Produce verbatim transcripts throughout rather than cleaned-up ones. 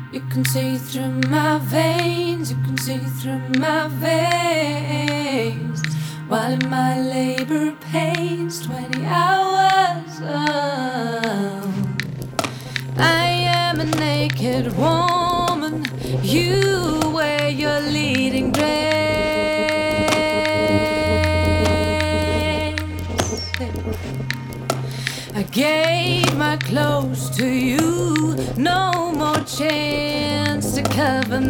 You can see through my veins, you can see through my veins. While in my labor pains, twenty hours. Oh. I am a naked woman, you wear your leading dress. I gave my clothes to you, no more chance to cover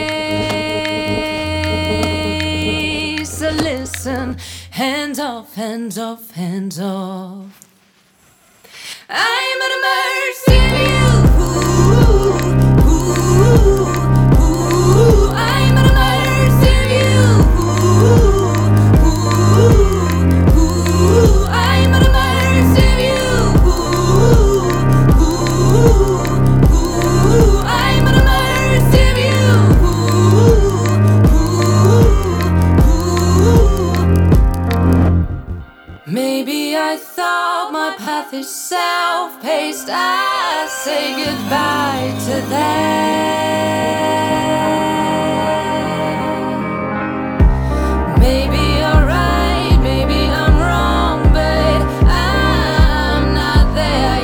me. So listen, hands off, hands off, hands off. I'm at the mercy of you. Ooh, ooh, ooh. I'm at the mercy of you. Ooh, ooh, ooh. I'm at the mercy of you. Ooh, ooh, ooh. I'm at the mercy of you. Ooh, ooh, ooh. Maybe I thought my path is self-paced. I say goodbye to that. Maybe you're right, maybe I'm wrong, but I'm not there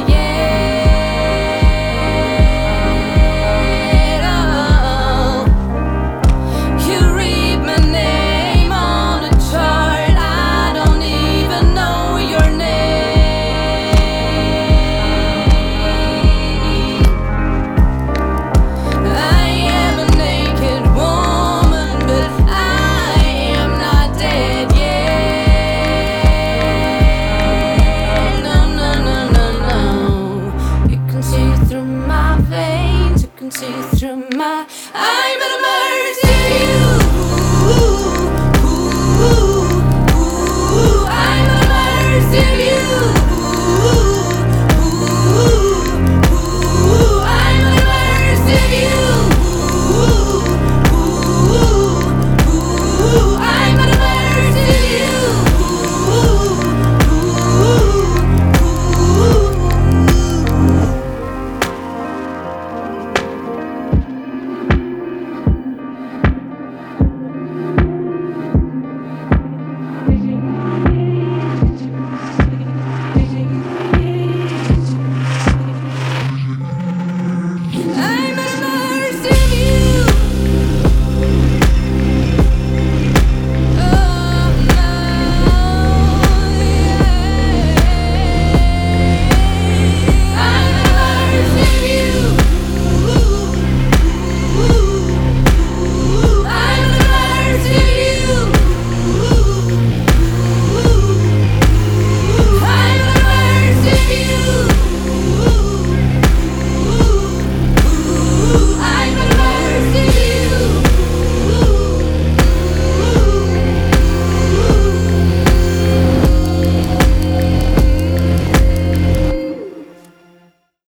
yet. Oh, you read my name on a chart, I don't even know your name. See through my, I'm at a